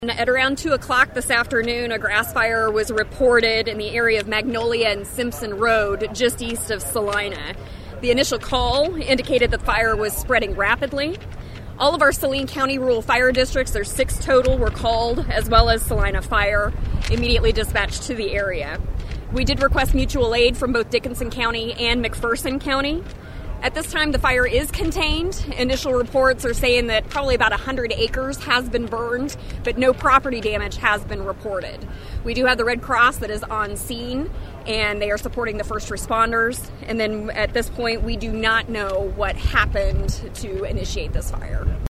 At around 2 o'clock this afternoon, a grass fire was reported in the area of Magnolia and Simpson Road, just east of Salina. The initial call indicated the fire was spreading rapidly. All of our Saline County rural fire districts, there's 6 total, were called, as well as Salina Fire, immediately dispatched to the area. We did request mutual aid from both Dickinson County and McPherson County. At this time, the fire is contained. Initial reports are saying that probably about 100 acres has been burned, but no property damage has been reported. We do have the Red Cross that is on scene, and they are supporting the first responders. And then at this point, we do not know what happened to initiate this fire.